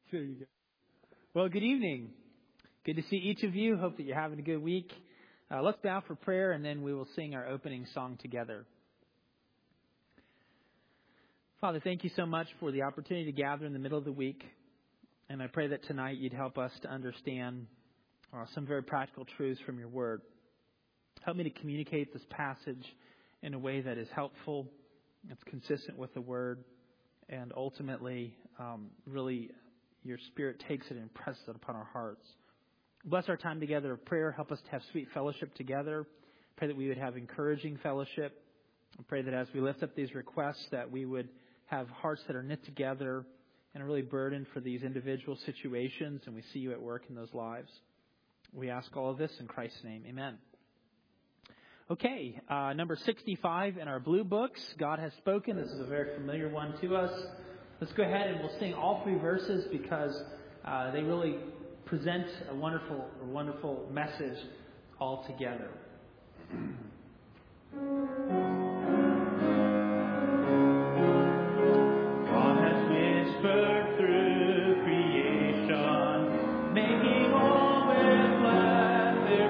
There you go. Well, good evening. Good to see each of you. Hope that you're having a good week. Let's bow for prayer, and then we will sing our opening song together. Father, thank you so much for the opportunity to gather in the middle of the week. And I pray that tonight you'd help us to understand some very practical truths from your word. Help me to communicate this passage in a way that is helpful, that's consistent with the word, and ultimately, really, your Spirit takes it and impresses it upon our hearts. Bless our time together of prayer. Help us to have sweet fellowship together. Pray that we would have encouraging fellowship. I pray that as we lift up these requests, that we would have hearts that are knit together and are really burdened for these individual situations, and we see you at work in those lives. We ask all of this in Christ's name. Amen. Okay, number 65 in our blue books, God Has Spoken. This is a very familiar one to us. Let's go ahead and we'll sing all three verses because they really present a wonderful message all together. God has whispered through creation, making all with let there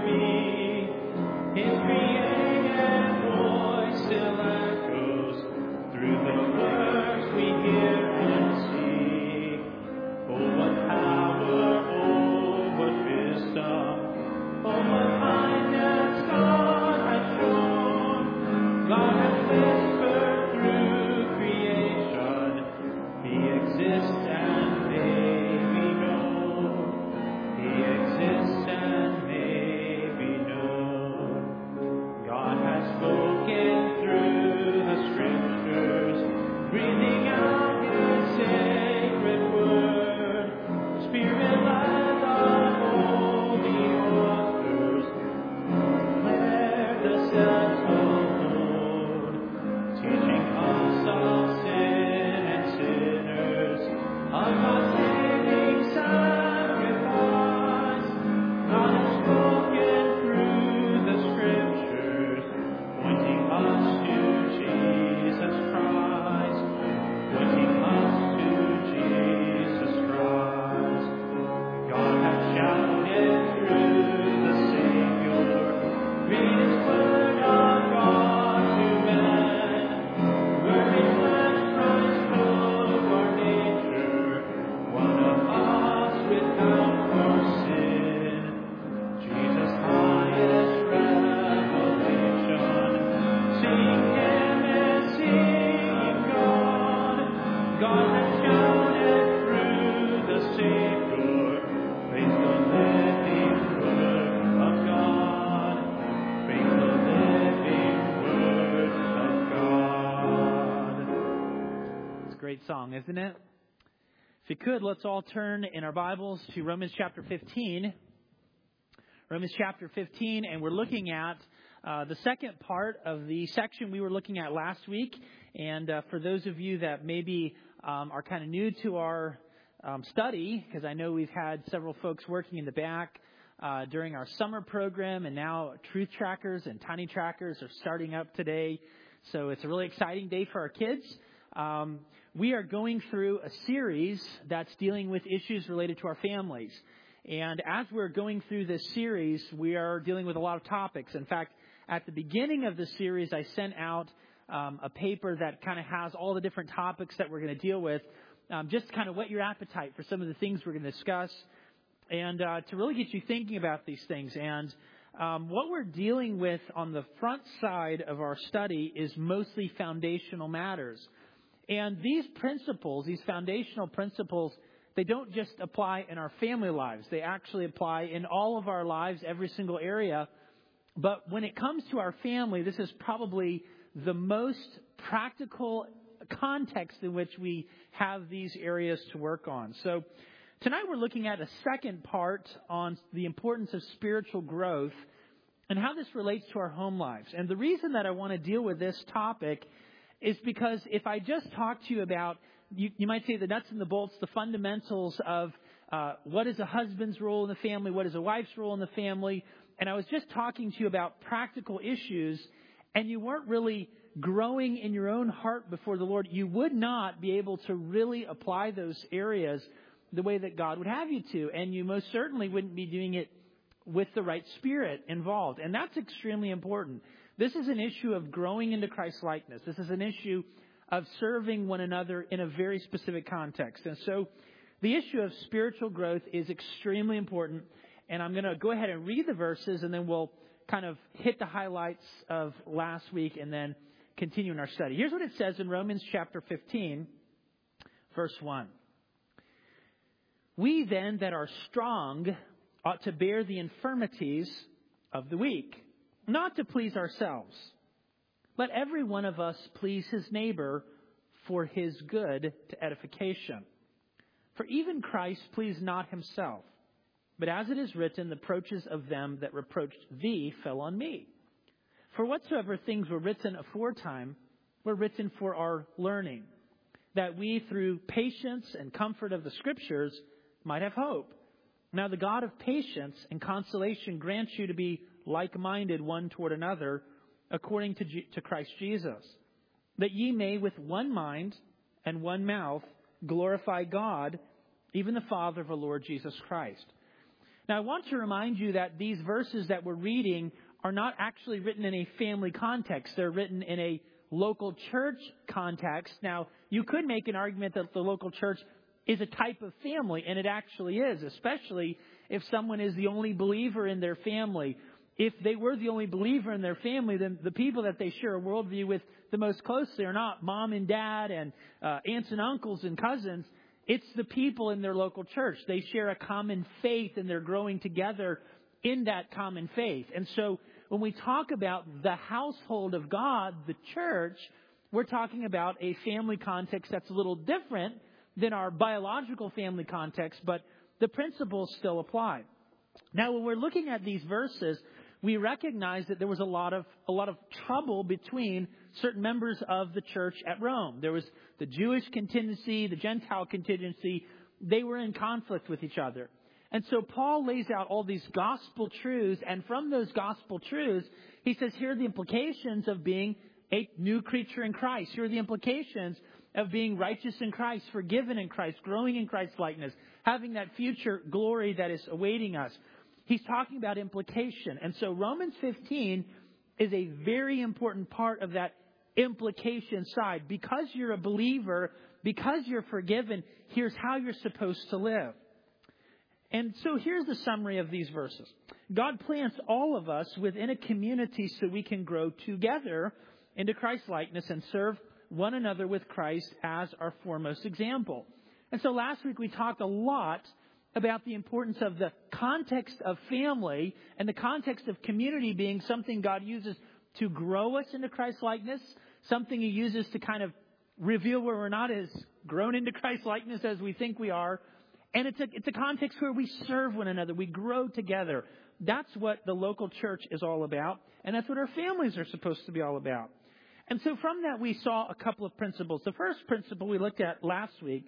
be. His creative voice still echoes through the words we hear and see. Oh, what power, oh, what wisdom, oh, what kindness God has shown. God has whispered through creation. He exists and may be known. He exists and may be known. God has spoken through the scriptures, breathing out His sacred word. Spirit led the holy authors, declare the settled, teaching us of sin and sinners, of God's saving sacrifice. God has spoken through the scriptures, pointing us to Jesus Christ, pointing us to Jesus Christ. God has shouted through the Savior, read His word of God to men. Word made flesh, Christ took our nature, one of us without our sin. Jesus' highest revelation, seeing Him and seeing God. God has shouted through the Savior, praise the living word of God, praise the living word of God. It's a great song, isn't it? If you could, let's all turn in our Bibles to Romans chapter 15. Romans chapter 15, and we're looking at the second part of the section we were looking at last week. And for those of you that maybe are kind of new to our study, because I know we've had several folks working in the back during our summer program, and now Truth Trackers and Tiny Trackers are starting up today. So it's a really exciting day for our kids. We are going through a series that's dealing with issues related to our families. And as we're going through this series, we are dealing with a lot of topics. In fact, at the beginning of the series, I sent out a paper that kind of has all the different topics that we're going to deal with, just kind of whet your appetite for some of the things we're going to discuss, and to really get you thinking about these things. And what we're dealing with on the front side of our study is mostly foundational matters. And these principles, these foundational principles, they don't just apply in our family lives. They actually apply in all of our lives, every single area. But when it comes to our family, this is probably the most practical context in which we have these areas to work on. So tonight we're looking at a second part on the importance of spiritual growth and how this relates to our home lives. And the reason that I want to deal with this topic is because if I just talk to you about, you might say the nuts and the bolts, the fundamentals of what is a husband's role in the family, what is a wife's role in the family, and I was just talking to you about practical issues, and you weren't really growing in your own heart before the Lord, you would not be able to really apply those areas the way that God would have you to. And you most certainly wouldn't be doing it with the right spirit involved. And that's extremely important. This is an issue of growing into Christ's likeness. This is an issue of serving one another in a very specific context. And so the issue of spiritual growth is extremely important. And I'm going to go ahead and read the verses, and then we'll kind of hit the highlights of last week and then continue in our study. Here's what it says in Romans chapter 15, verse 1. We then that are strong ought to bear the infirmities of the weak, not to please ourselves. Let every one of us please his neighbor for his good to edification. For even Christ pleased not himself, but as it is written, the reproaches of them that reproached thee fell on me. For whatsoever things were written aforetime were written for our learning, that we through patience and comfort of the Scriptures might have hope. Now the God of patience and consolation grant you to be like-minded one toward another, according to Christ Jesus, that ye may with one mind and one mouth glorify God, even the Father of our Lord Jesus Christ. Now I want to remind you that these verses that we're reading are not actually written in a family context. They're written in a local church context. Now, you could make an argument that the local church is a type of family, and it actually is, especially if someone is the only believer in their family. If they were the only believer in their family, then the people that they share a worldview with the most closely are not mom and dad and aunts and uncles and cousins. It's the people in their local church. They share a common faith, and they're growing together in that common faith. And so when we talk about the household of God, the church, we're talking about a family context that's a little different than our biological family context, but the principles still apply. Now, when we're looking at these verses, we recognize that there was a lot of trouble between certain members of the church at Rome. There was the Jewish contingency, the Gentile contingency. They were in conflict with each other. And so Paul lays out all these gospel truths, and from those gospel truths, he says, here are the implications of being a new creature in Christ. Here are the implications of being righteous in Christ, forgiven in Christ, growing in Christ's likeness, having that future glory that is awaiting us. He's talking about implication. And so Romans 15 is a very important part of that implication side. Because you're a believer, because you're forgiven, here's how you're supposed to live. And so here's the summary of these verses. God plants all of us within a community so we can grow together into Christ's likeness and serve one another with Christ as our foremost example. And so last week we talked a lot about the importance of the context of family and the context of community being something God uses to grow us into Christ's likeness, something He uses to kind of reveal where we're not as grown into Christ's likeness as we think we are. And it's a context where we serve one another. We grow together. That's what the local church is all about. And that's what our families are supposed to be all about. And so from that, we saw a couple of principles. The first principle we looked at last week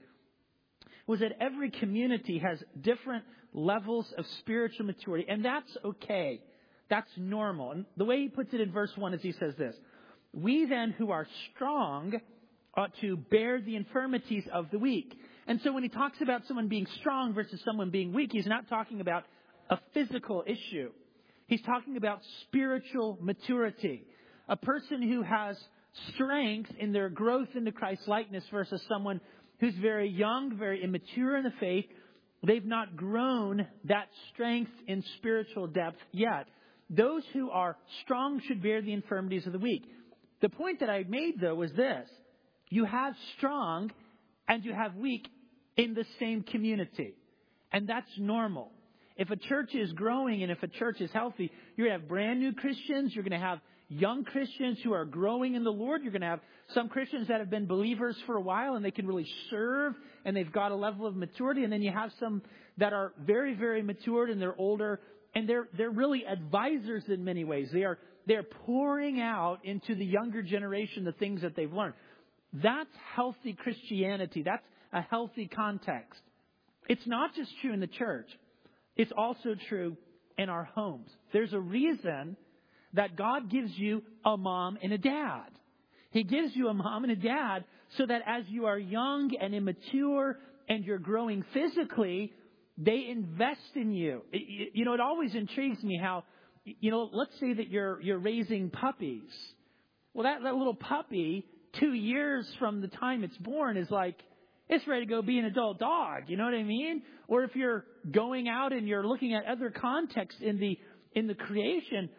was that every community has different levels of spiritual maturity. And that's okay. That's normal. And the way he puts it in verse 1 is he says this: we then who are strong ought to bear the infirmities of the weak. And so when he talks about someone being strong versus someone being weak, he's not talking about a physical issue. He's talking about spiritual maturity. A person who has strength in their growth into Christ's likeness versus someone who's very young, very immature in the faith. They've not grown that strength in spiritual depth yet. Those who are strong should bear the infirmities of the weak. The point that I made, though, was this: you have strong and you have weak in the same community. And that's normal. If a church is growing and if a church is healthy, you're going to have brand new Christians. You're going to have young Christians who are growing in the Lord. You're going to have some Christians that have been believers for a while and they can really serve and they've got a level of maturity. And then you have some that are very, very matured and they're older and they're really advisors in many ways. They're pouring out into the younger generation the things that they've learned. That's healthy Christianity. That's a healthy context. It's not just true in the church. It's also true in our homes. There's a reason that God gives you a mom and a dad. He gives you a mom and a dad so that as you are young and immature and you're growing physically, they invest in you. It always intrigues me how, let's say that you're raising puppies. Well, that little puppy, 2 years from the time it's born, is like, it's ready to go be an adult dog. You know what I mean? Or if you're going out and you're looking at other contexts in the creation,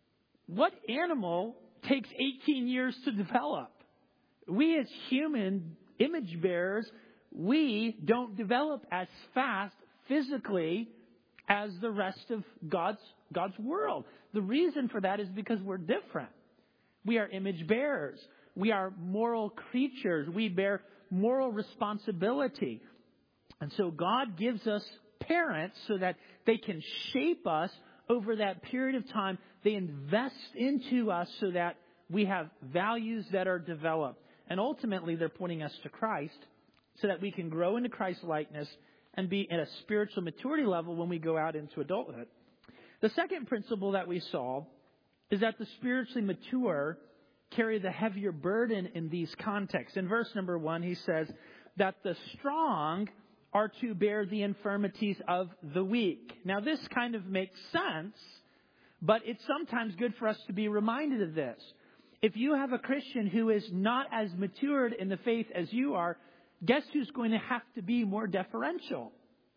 what animal takes 18 years to develop? We as human image bearers, we don't develop as fast physically as the rest of God's world. The reason for that is because we're different. We are image bearers. We are moral creatures. We bear moral responsibility. And so God gives us parents so that they can shape us over that period of time. They invest into us so that we have values that are developed. And ultimately, they're pointing us to Christ so that we can grow into Christ's likeness and be at a spiritual maturity level when we go out into adulthood. The second principle that we saw is that the spiritually mature carry the heavier burden in these contexts. In verse number 1, he says that the strong are to bear the infirmities of the weak. Now, this kind of makes sense, but it's sometimes good for us to be reminded of this. If you have a Christian who is not as matured in the faith as you are, guess who's going to have to be more deferential?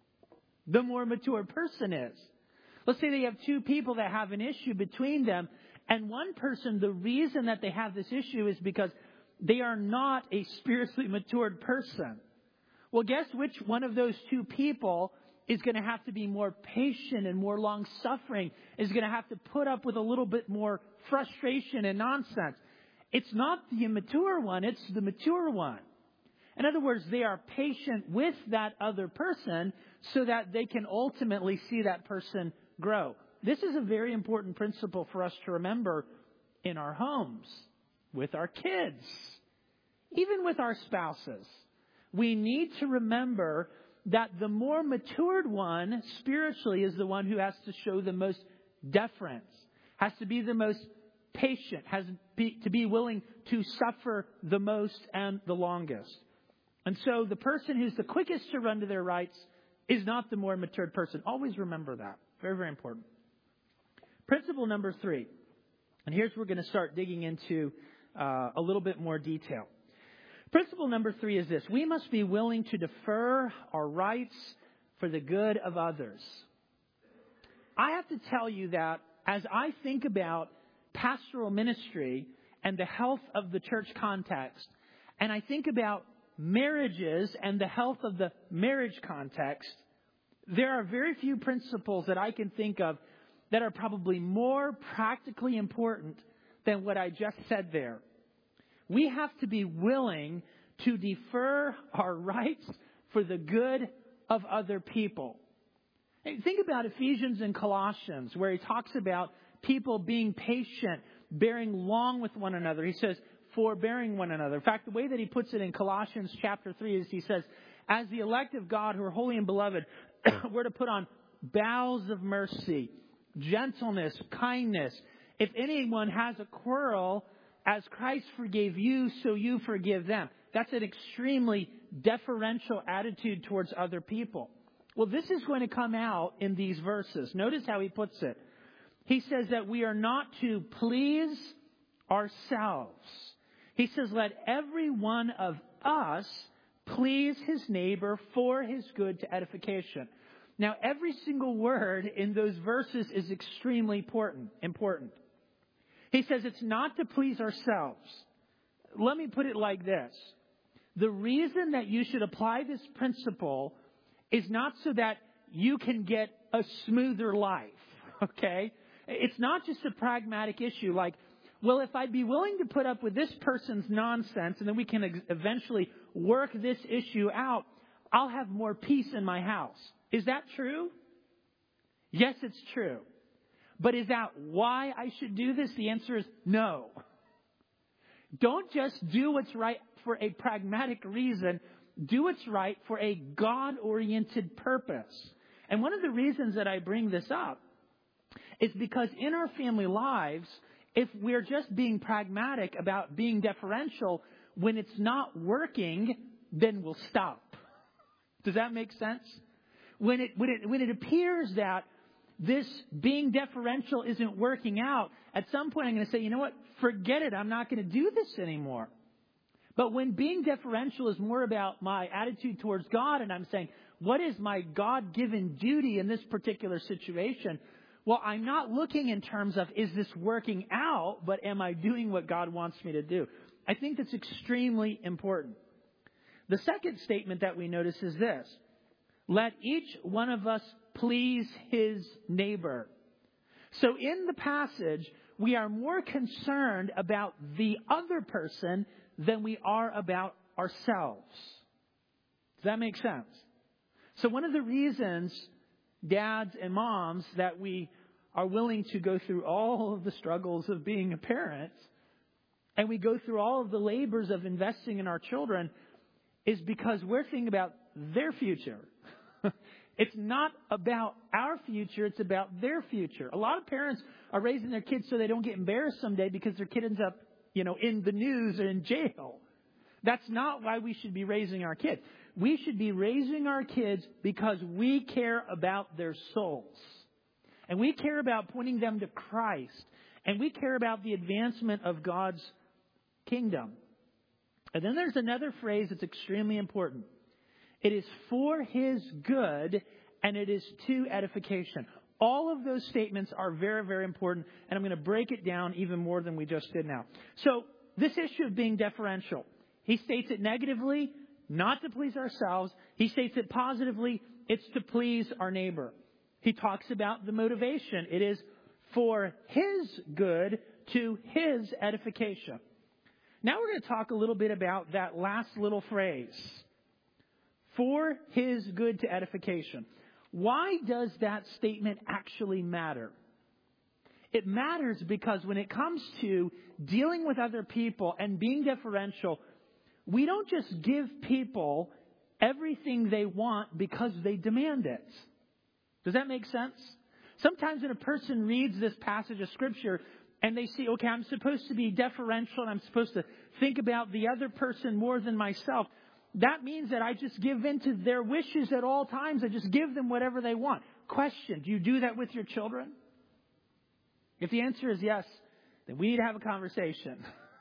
The more mature person is. Let's say they have two people that have an issue between them, and one person, the reason that they have this issue is because they are not a spiritually matured person. Well, guess which one of those two people is going to have to be more patient and more long-suffering, is going to have to put up with a little bit more frustration and nonsense. It's not the immature one, it's the mature one. In other words, they are patient with that other person so that they can ultimately see that person grow. This is a very important principle for us to remember in our homes, with our kids, even with our spouses. We need to remember that the more matured one spiritually is the one who has to show the most deference, has to be the most patient, to be willing to suffer the most and the longest. And so the person who's the quickest to run to their rights is not the more matured person. Always remember that. Very, very important. Principle number 3. And here's where we're going to start digging into a little bit more detail. Principle number 3 is this. We must be willing to defer our rights for the good of others. I have to tell you that as I think about pastoral ministry and the health of the church context, and I think about marriages and the health of the marriage context, there are very few principles that I can think of that are probably more practically important than what I just said there. We have to be willing to defer our rights for the good of other people. Hey, think about Ephesians and Colossians, where he talks about people being patient, bearing long with one another. He says, forbearing one another. In fact, the way that he puts it in Colossians chapter 3 is he says, as the elect of God who are holy and beloved, we're to put on bowels of mercy, gentleness, kindness. If anyone has a quarrel, as Christ forgave you, so you forgive them. That's an extremely deferential attitude towards other people. Well, this is going to come out in these verses. Notice how he puts it. He says that we are not to please ourselves. He says, let every one of us please his neighbor for his good to edification. Now, every single word in those verses is extremely important. He says it's not to please ourselves. Let me put it like this. The reason that you should apply this principle is not so that you can get a smoother life, okay? It's not just a pragmatic issue like, well, if I'd be willing to put up with this person's nonsense and then we can eventually work this issue out, I'll have more peace in my house. Is that true? Yes, it's true. But is that why I should do this? The answer is no. Don't just do what's right for a pragmatic reason. Do what's right for a God-oriented purpose. And one of the reasons that I bring this up is because in our family lives, if we're just being pragmatic about being deferential, when it's not working, then we'll stop. Does that make sense? When it appears that this being deferential isn't working out, at some point I'm going to say, you know what? Forget it. I'm not going to do this anymore. But when being deferential is more about my attitude towards God, and I'm saying, what is my God-given duty in this particular situation? Well, I'm not looking in terms of, is this working out, but am I doing what God wants me to do? I think that's extremely important. The second statement that we notice is this: let each one of us please his neighbor. So in the passage, we are more concerned about the other person than we are about ourselves. Does that make sense? So one of the reasons, dads and moms, that we are willing to go through all of the struggles of being a parent, and we go through all of the labors of investing in our children, is because we're thinking about their future. It's not about our future, it's about their future. A lot of parents are raising their kids so they don't get embarrassed someday because their kid ends up, in the news or in jail. That's not why we should be raising our kids. We should be raising our kids because we care about their souls. And we care about pointing them to Christ. And we care about the advancement of God's kingdom. And then there's another phrase that's extremely important. It is for his good, and it is to edification. All of those statements are very, very important, and I'm going to break it down even more than we just did now. So this issue of being deferential, he states it negatively, not to please ourselves. He states it positively, it's to please our neighbor. He talks about the motivation. It is for his good, to his edification. Now we're going to talk a little bit about that last little phrase. For his good to edification. Why does that statement actually matter? It matters because when it comes to dealing with other people and being deferential, we don't just give people everything they want because they demand it. Does that make sense? Sometimes when a person reads this passage of Scripture and they see, okay, I'm supposed to be deferential and I'm supposed to think about the other person more than myself, that means that I just give in to their wishes at all times. I just give them whatever they want. Question, do you do that with your children? If the answer is yes, then we need to have a conversation.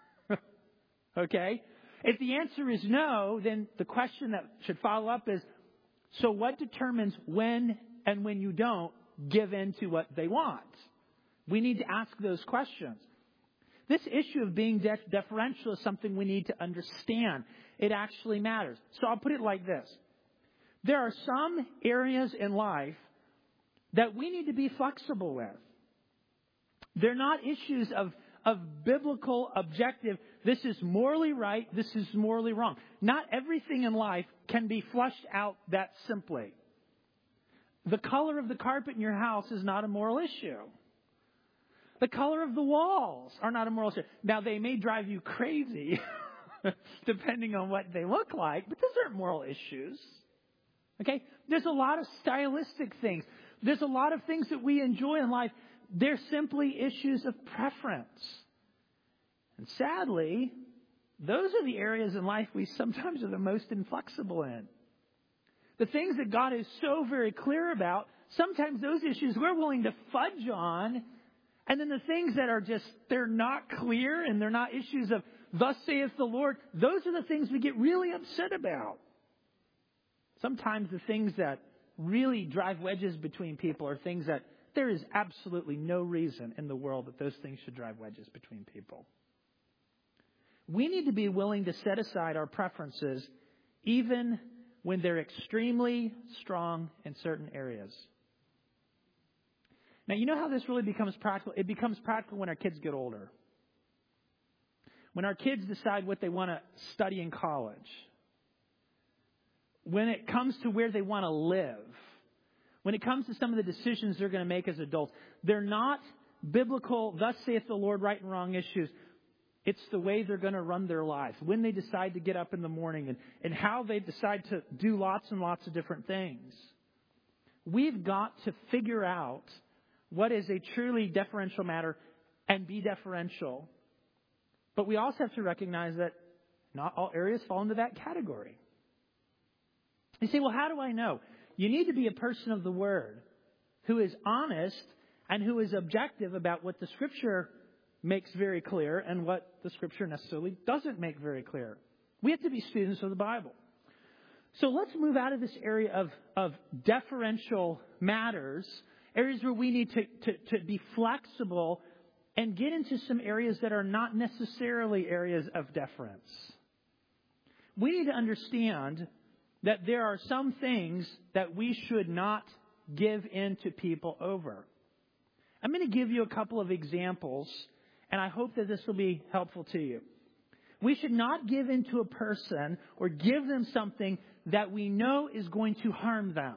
Okay? If the answer is no, then the question that should follow up is, so what determines when and when you don't give in to what they want? We need to ask those questions. This issue of being deferential is something we need to understand. It actually matters. So I'll put it like this. There are some areas in life that we need to be flexible with. They're not issues of biblical objective. This is morally right. This is morally wrong. Not everything in life can be flushed out that simply. The color of the carpet in your house is not a moral issue. The color of the walls are not a moral issue. Now, they may drive you crazy depending on what they look like, but those aren't moral issues. Okay? There's a lot of stylistic things. There's a lot of things that we enjoy in life. They're simply issues of preference. And sadly, those are the areas in life we sometimes are the most inflexible in. The things that God is so very clear about, sometimes those issues we're willing to fudge on. And then the things that are just, they're not clear and they're not issues of thus saith the Lord, those are the things we get really upset about. Sometimes the things that really drive wedges between people are things that there is absolutely no reason in the world that those things should drive wedges between people. We need to be willing to set aside our preferences even when they're extremely strong in certain areas. Now, you know how this really becomes practical? It becomes practical when our kids get older. When our kids decide what they want to study in college. When it comes to where they want to live. When it comes to some of the decisions they're going to make as adults. They're not biblical, thus saith the Lord, right and wrong issues. It's the way they're going to run their lives. When they decide to get up in the morning and how they decide to do lots and lots of different things. We've got to figure out what is a truly deferential matter and be deferential. But we also have to recognize that not all areas fall into that category. You say, well, how do I know? You need to be a person of the Word who is honest and who is objective about what the Scripture makes very clear and what the Scripture necessarily doesn't make very clear. We have to be students of the Bible. So let's move out of this area of deferential matters, areas where we need to be flexible and get into some areas that are not necessarily areas of deference. We need to understand that there are some things that we should not give in to people over. I'm going to give you a couple of examples, and I hope that this will be helpful to you. We should not give in to a person or give them something that we know is going to harm them.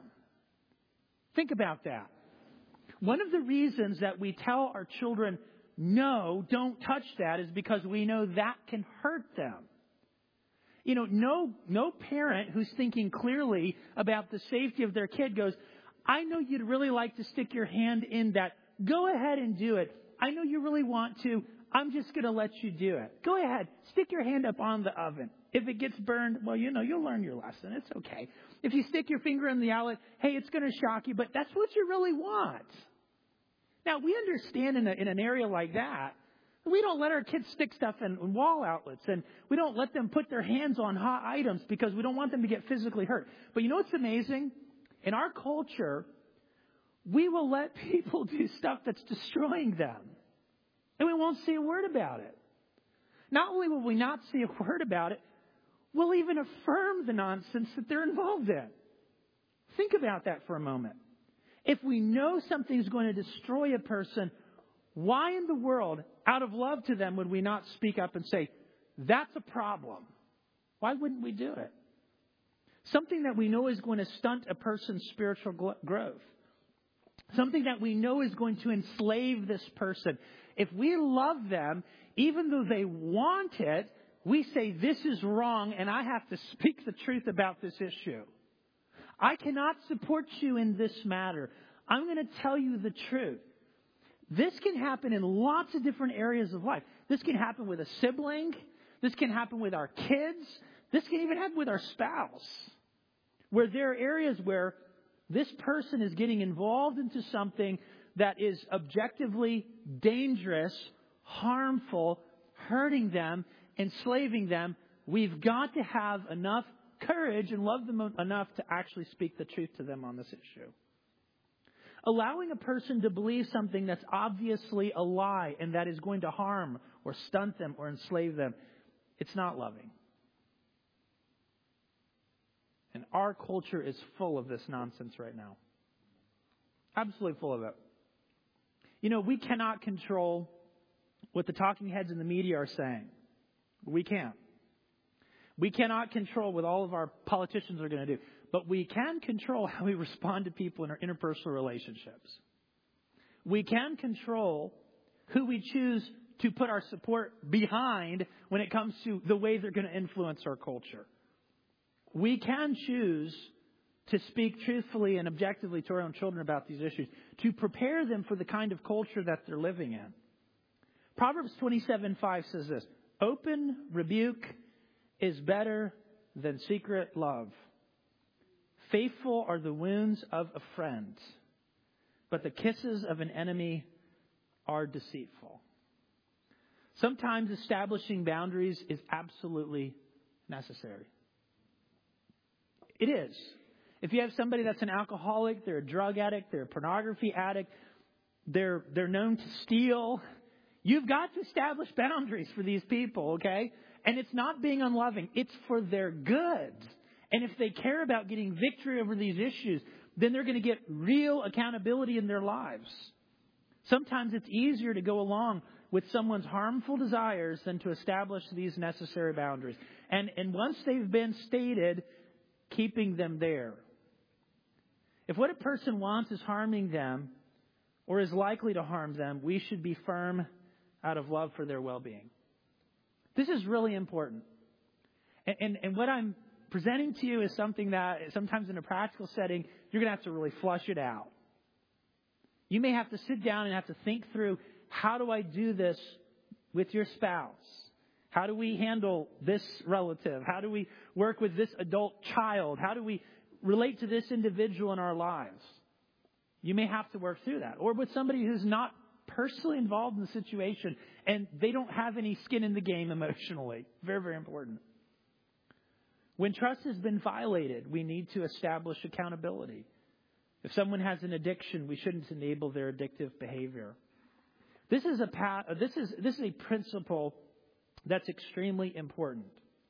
Think about that. One of the reasons that we tell our children, no, don't touch that, is because we know that can hurt them. You know, no parent who's thinking clearly about the safety of their kid goes, I know you'd really like to stick your hand in that. Go ahead and do it. I know you really want to. I'm just going to let you do it. Go ahead. Stick your hand up on the oven. If it gets burned, well, you'll learn your lesson. It's okay. If you stick your finger in the outlet, hey, it's going to shock you, but that's what you really want. Now, we understand in an area like that, we don't let our kids stick stuff in wall outlets, and we don't let them put their hands on hot items because we don't want them to get physically hurt. But you know what's amazing? In our culture, we will let people do stuff that's destroying them, and we won't say a word about it. Not only will we not say a word about it, we'll even affirm the nonsense that they're involved in. Think about that for a moment. If we know something's going to destroy a person, why in the world, out of love to them, would we not speak up and say, that's a problem? Why wouldn't we do it? Something that we know is going to stunt a person's spiritual growth. Something that we know is going to enslave this person. If we love them, even though they want it, we say, this is wrong, and I have to speak the truth about this issue. I cannot support you in this matter. I'm going to tell you the truth. This can happen in lots of different areas of life. This can happen with a sibling. This can happen with our kids. This can even happen with our spouse. Where there are areas where this person is getting involved into something that is objectively dangerous, harmful, hurting them, enslaving them. We've got to have enough courage and love them enough to actually speak the truth to them on this issue. Allowing a person to believe something that's obviously a lie and that is going to harm or stunt them or enslave them, it's not loving. And our culture is full of this nonsense right now. Absolutely full of it. You know, we cannot control what the talking heads in the media are saying. We can't. We cannot control what all of our politicians are going to do. But we can control how we respond to people in our interpersonal relationships. We can control who we choose to put our support behind when it comes to the way they're going to influence our culture. We can choose to speak truthfully and objectively to our own children about these issues, to prepare them for the kind of culture that they're living in. Proverbs 27:5 says this, open rebuke is better than secret love. Faithful are the wounds of a friend, but the kisses of an enemy are deceitful. Sometimes establishing boundaries is absolutely necessary. It is. If you have somebody that's an alcoholic, they're a drug addict, they're a pornography addict, they're known to steal, you've got to establish boundaries for these people, okay? And it's not being unloving. It's for their good. And if they care about getting victory over these issues, then they're going to get real accountability in their lives. Sometimes it's easier to go along with someone's harmful desires than to establish these necessary boundaries. And once they've been stated, keeping them there. If what a person wants is harming them or is likely to harm them, we should be firm out of love for their well-being. This is really important. And what I'm presenting to you is something that sometimes in a practical setting, you're going to have to really flush it out. You may have to sit down and have to think through, how do I do this with your spouse? How do we handle this relative? How do we work with this adult child? How do we relate to this individual in our lives, you may have to work through that. Or with somebody who's not personally involved in the situation and they don't have any skin in the game emotionally. Very, very important. When trust has been violated, we need to establish accountability. If someone has an addiction, we shouldn't enable their addictive behavior. This is a principle that's extremely important.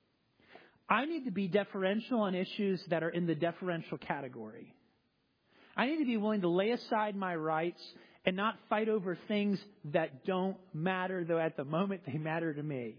I need to be deferential on issues that are in the deferential category. I need to be willing to lay aside my rights and not fight over things that don't matter, though at the moment they matter to me.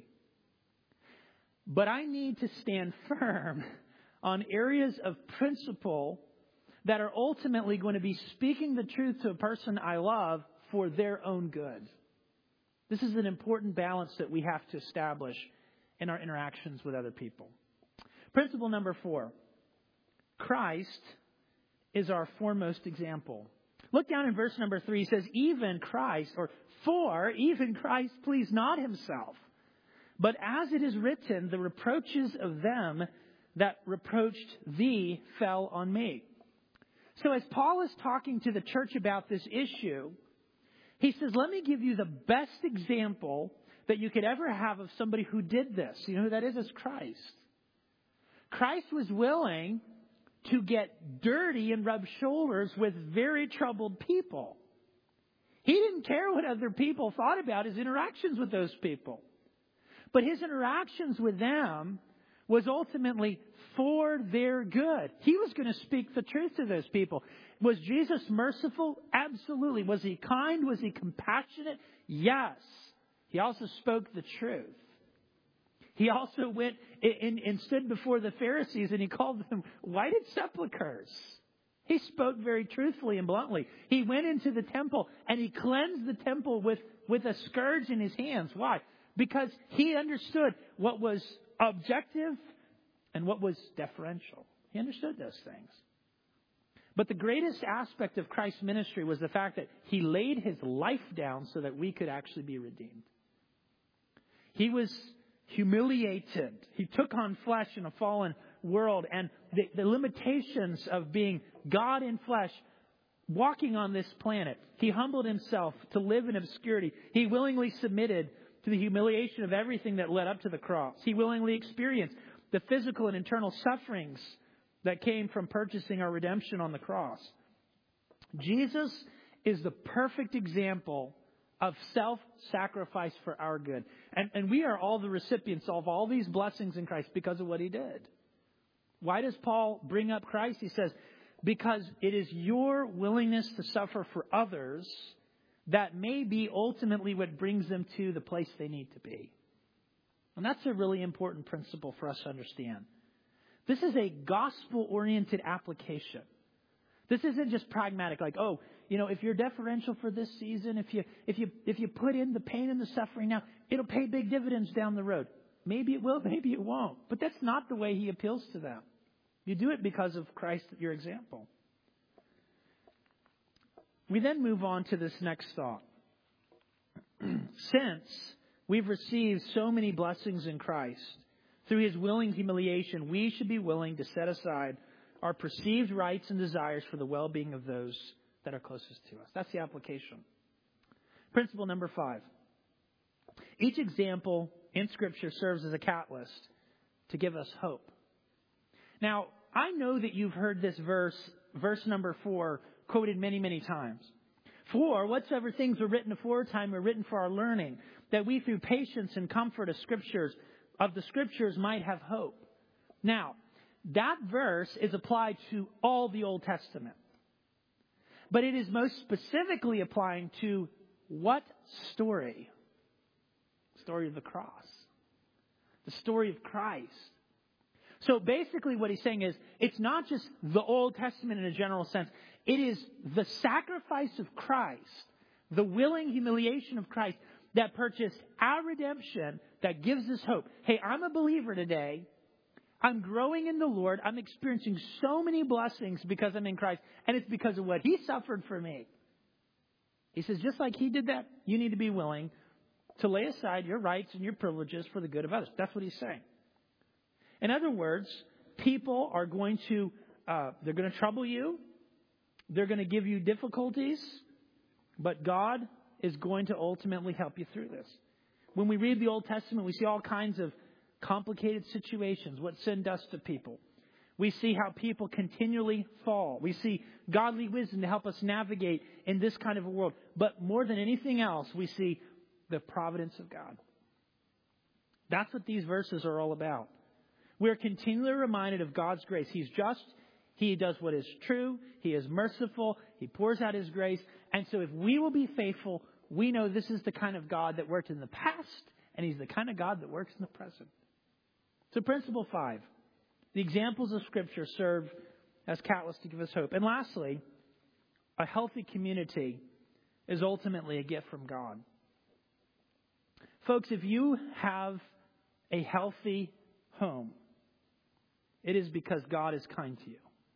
But I need to stand firm on areas of principle that are ultimately going to be speaking the truth to a person I love for their own good. This is an important balance that we have to establish in our interactions with other people. Principle number 4. Christ is our foremost example. Look down in verse number 3. It says, even Christ pleased not himself. But as it is written, the reproaches of them that reproached thee fell on me. So as Paul is talking to the church about this issue, he says, let me give you the best example that you could ever have of somebody who did this. You know who that is? It's Christ. Christ was willing to get dirty and rub shoulders with very troubled people. He didn't care what other people thought about his interactions with those people. But his interactions with them was ultimately for their good. He was going to speak the truth to those people. Was Jesus merciful? Absolutely. Was he kind? Was he compassionate? Yes. He also spoke the truth. He also went and stood before the Pharisees and he called them whited sepulchres. He spoke very truthfully and bluntly. He went into the temple and he cleansed the temple with a scourge in his hands. Why? Because he understood what was objective and what was deferential. He understood those things. But the greatest aspect of Christ's ministry was the fact that he laid his life down so that we could actually be redeemed. He was humiliated. He took on flesh in a fallen world, and the limitations of being God in flesh, walking on this planet. He humbled himself to live in obscurity. He willingly submitted to the humiliation of everything that led up to the cross. He willingly experienced the physical and internal sufferings that came from purchasing our redemption on the cross. Jesus is the perfect example of self-sacrifice for our good. And we are all the recipients of all these blessings in Christ because of what he did. Why does Paul bring up Christ? He says, because it is your willingness to suffer for others that may be ultimately what brings them to the place they need to be. And that's a really important principle for us to understand. This is a gospel-oriented application. This isn't just pragmatic, like, oh, if you're deferential for this season, if you put in the pain and the suffering now, it'll pay big dividends down the road. Maybe it will, maybe it won't. But that's not the way he appeals to them. You do it because of Christ, your example. We then move on to this next thought. Since we've received so many blessings in Christ, through his willing humiliation, we should be willing to set aside our perceived rights and desires for the well-being of those that are closest to us. That's the application. Principle number 5. Each example in Scripture serves as a catalyst to give us hope. Now, I know that you've heard this verse number 4, quoted many, many times. For whatsoever things were written aforetime were written for our learning, that we through patience and comfort of the Scriptures might have hope. Now, that verse is applied to all the Old Testament. But it is most specifically applying to what story? The story of the cross. The story of Christ. So basically what he's saying is, it's not just the Old Testament in a general sense. It is the sacrifice of Christ, the willing humiliation of Christ that purchased our redemption that gives us hope. Hey, I'm a believer today. I'm growing in the Lord. I'm experiencing so many blessings because I'm in Christ. And it's because of what he suffered for me. He says, just like he did that, you need to be willing to lay aside your rights and your privileges for the good of others. That's what he's saying. In other words, people are going to they're going to trouble you. They're going to give you difficulties. But God is going to ultimately help you through this. When we read the Old Testament, we see all kinds of complicated situations, what sin does to people. We see how people continually fall. We see godly wisdom to help us navigate in this kind of a world. But more than anything else, we see the providence of God. That's what these verses are all about. We're continually reminded of God's grace. He's just. He does what is true. He is merciful. He pours out His grace. And so if we will be faithful, we know this is the kind of God that worked in the past, and He's the kind of God that works in the present. So principle 5. The examples of Scripture serve as catalysts to give us hope. And lastly, a healthy community is ultimately a gift from God. Folks, if you have a healthy home, it is because God is kind to you.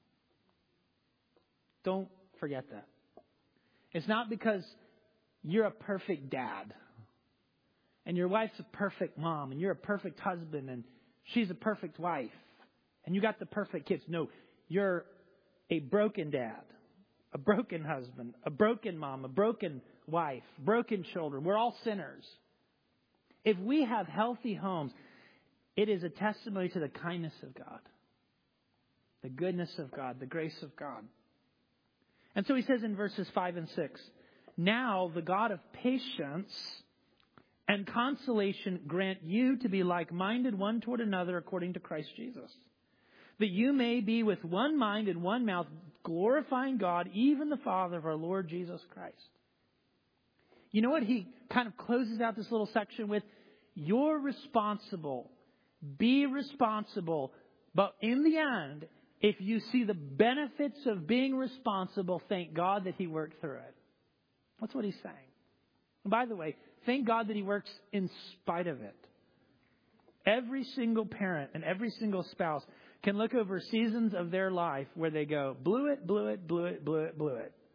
Don't forget that. It's not because you're a perfect dad and your wife's a perfect mom and you're a perfect husband and she's a perfect wife and you got the perfect kids. No, you're a broken dad, a broken husband, a broken mom, a broken wife, broken children. We're all sinners. If we have healthy homes, it is a testimony to the kindness of God, the goodness of God, the grace of God. And so he says in verses 5 and 6, now the God of patience and consolation grant you to be like-minded one toward another according to Christ Jesus, that you may be with one mind and one mouth, glorifying God, even the Father of our Lord Jesus Christ. You know what he kind of closes out this little section with? You're responsible. Be responsible. But in the end, if you see the benefits of being responsible, thank God that He worked through it. That's what he's saying. And by the way, thank God that He works in spite of it. Every single parent and every single spouse can look over seasons of their life where they go, blew it, blew it, blew it, blew it, blew it.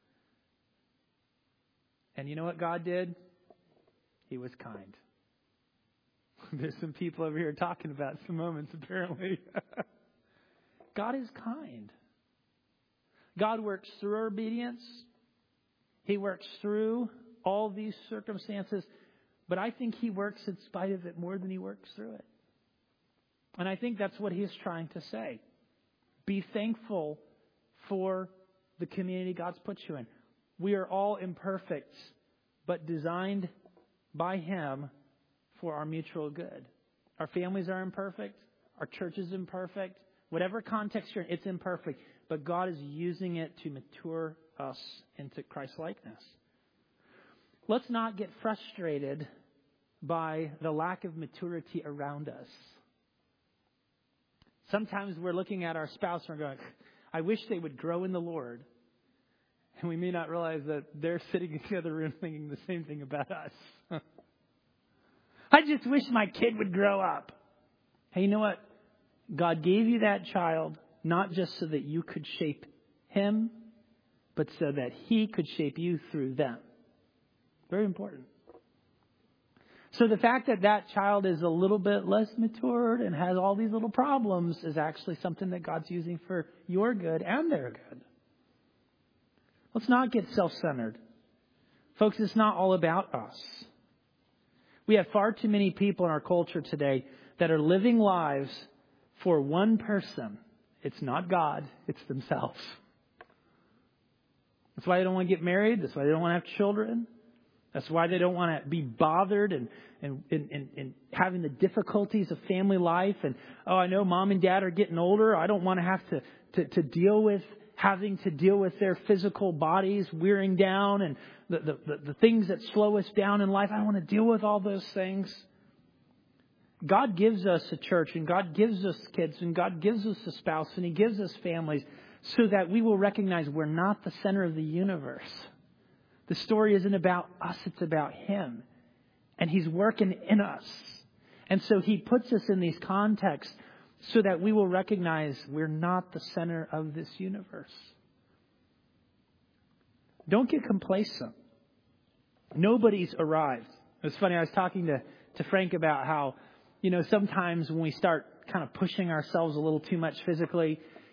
And you know what God did? He was kind. There's some people over here talking about some moments, apparently. God is kind. God works through our obedience. He works through all these circumstances. But I think He works in spite of it more than He works through it. And I think that's what He's trying to say. Be thankful for the community God's put you in. We are all imperfect, but designed by Him for our mutual good. Our families are imperfect. Our church is imperfect. Whatever context you're in, it's imperfect. But God is using it to mature us into Christ-likeness. Let's not get frustrated by the lack of maturity around us. Sometimes we're looking at our spouse and we're going, I wish they would grow in the Lord. And we may not realize that they're sitting in the other room thinking the same thing about us. I just wish my kid would grow up. Hey, you know what? God gave you that child not just so that you could shape him, but so that He could shape you through them. Very important. So the fact that that child is a little bit less matured and has all these little problems is actually something that God's using for your good and their good. Let's not get self-centered. Folks, it's not all about us. We have far too many people in our culture today that are living lives for one person. It's not God, it's themselves. That's why they don't want to get married. That's why they don't want to have children. That's why they don't want to be bothered and having the difficulties of family life. And, I know Mom and Dad are getting older. I don't want to have to deal with having to deal with their physical bodies wearing down and the things that slow us down in life. I don't want to deal with all those things. God gives us a church, and God gives us kids, and God gives us a spouse, and He gives us families so that we will recognize we're not the center of the universe. The story isn't about us, it's about Him. And He's working in us. And so He puts us in these contexts so that we will recognize we're not the center of this universe. Don't get complacent. Nobody's arrived. It was funny, I was talking to Frank about how, sometimes when we start kind of pushing ourselves a little too much physically,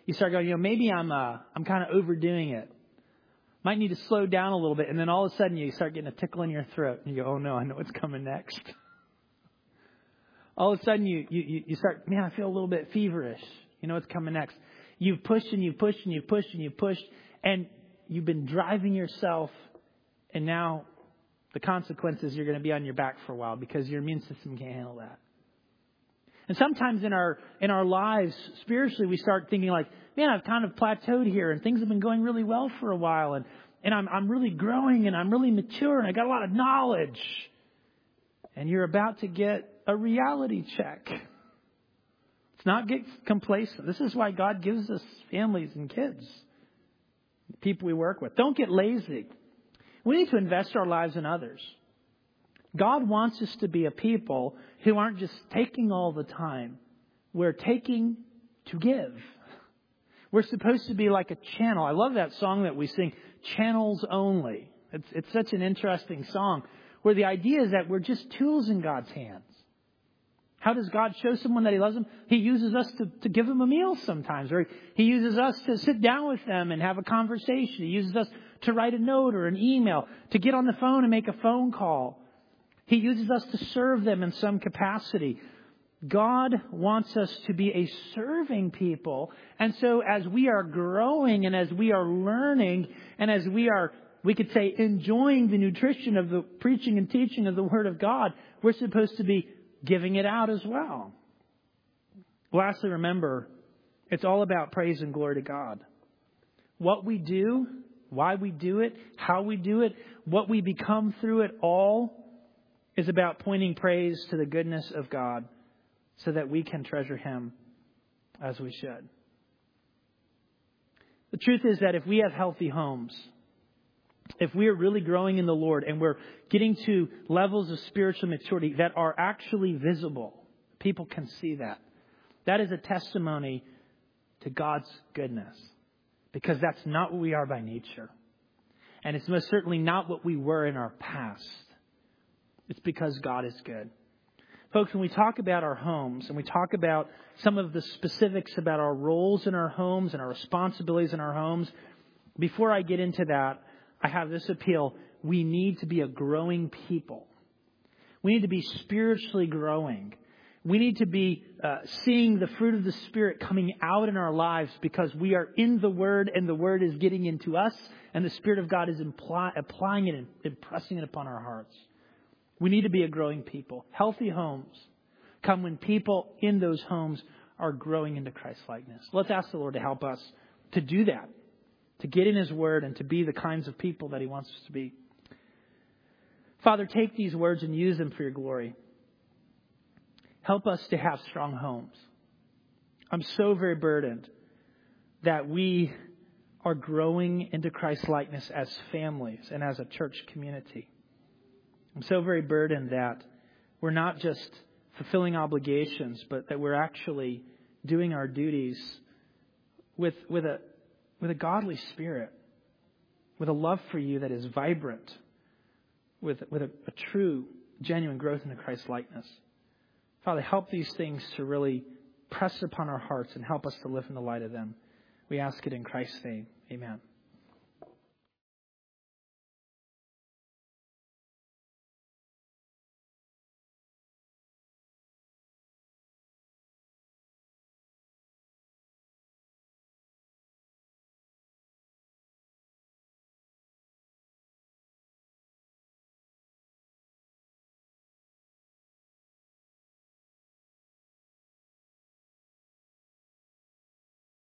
you start going, maybe I'm kind of overdoing it. Might need to slow down a little bit. And then all of a sudden you start getting a tickle in your throat. And you go, oh no, I know what's coming next. All of a sudden you start, man, I feel a little bit feverish. You know what's coming next. You've pushed and you've pushed and you've pushed and you've pushed. And you've been driving yourself. And now the consequences, you're going to be on your back for a while because your immune system can't handle that. And sometimes in our lives, spiritually, we start thinking like, man, I've kind of plateaued here and things have been going really well for a while. And I'm really growing and I'm really mature and I got a lot of knowledge. And you're about to get a reality check. Let's not get complacent. This is why God gives us families and kids, people we work with. Don't get lazy. We need to invest our lives in others. God wants us to be a people who aren't just taking all the time. We're taking to give. We're supposed to be like a channel. I love that song that we sing, Channels Only. It's such an interesting song where the idea is that we're just tools in God's hands. How does God show someone that He loves them? He uses us to give them a meal sometimes. Or He uses us to sit down with them and have a conversation. He uses us to write a note or an email, to get on the phone and make a phone call. He uses us to serve them in some capacity. God wants us to be a serving people. And so as we are growing and as we are learning and as we could say, enjoying the nutrition of the preaching and teaching of the Word of God, we're supposed to be giving it out as well. Lastly, remember, it's all about praise and glory to God. What we do, why we do it, how we do it, what we become through it all is about pointing praise to the goodness of God so that we can treasure Him as we should. The truth is that if we have healthy homes, if we are really growing in the Lord and we're getting to levels of spiritual maturity that are actually visible, people can see that. That is a testimony to God's goodness, because that's not what we are by nature. And it's most certainly not what we were in our past. It's because God is good. Folks, when we talk about our homes and we talk about some of the specifics about our roles in our homes and our responsibilities in our homes, before I get into that, I have this appeal. We need to be a growing people. We need to be spiritually growing. We need to be seeing the fruit of the Spirit coming out in our lives because we are in the Word and the Word is getting into us and the Spirit of God is applying it and impressing it upon our hearts. We need to be a growing people. Healthy homes come when people in those homes are growing into Christ-likeness. Let's ask the Lord to help us to do that, to get in His Word and to be the kinds of people that He wants us to be. Father, take these words and use them for Your glory. Help us to have strong homes. I'm so very burdened that we are growing into Christ-likeness as families and as a church community. I'm so very burdened that we're not just fulfilling obligations, but that we're actually doing our duties with a godly spirit, with a love for You that is vibrant, with a true, genuine growth into Christ-likeness. Father, help these things to really press upon our hearts and help us to live in the light of them. We ask it in Christ's name. Amen.